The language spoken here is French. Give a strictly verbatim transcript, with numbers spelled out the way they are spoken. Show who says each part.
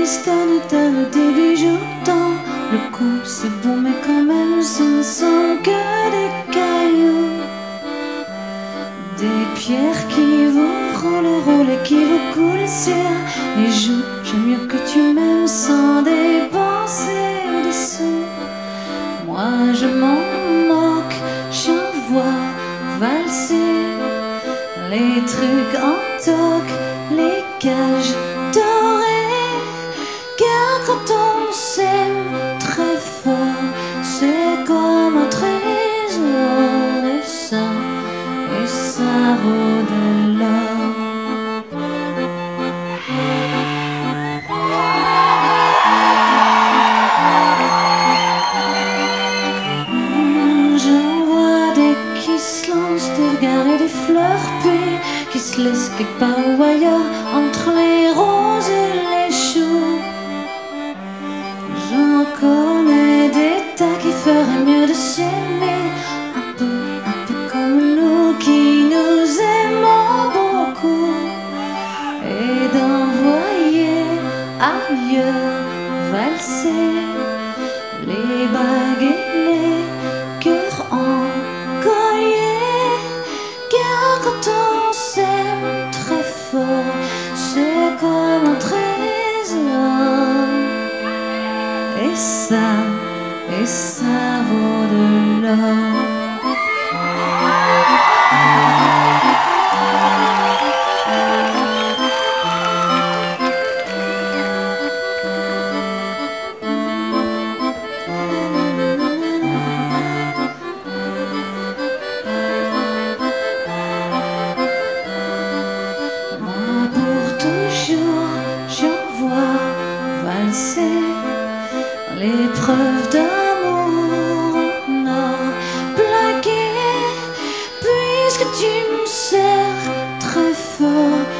Speaker 1: se donne, donne des bijoux dans le cou. C'est bon mais quand même ce ne sont que des cailloux, des pierres qui vous roulent, roulent et qui vous coulent sur les joues. J'aime mieux que tu m'aimes sans dépenser des sous. Moi je m'en moque, j'en vois valser les trucs en toc, les cages dorées. Car quand on s'aime très fort, c'est comme un trésor. Et ça, et ça vaut de l'or. Des regards et des fleurs, puis qui se laissent quelque part ou ailleurs entre les roses et les choux. J'en connais des tas qui feraient mieux de s'aimer un peu, un peu comme nous qui nous aimons beaucoup, et d'envoyer ailleurs valser les bagues et les cœurs en collier. Quand on s'aime très fort, c'est comme un trésor. Et ça, et ça vaut de l'or. Les preuves d'amour en or plaqué, puisque tu me serres très fort.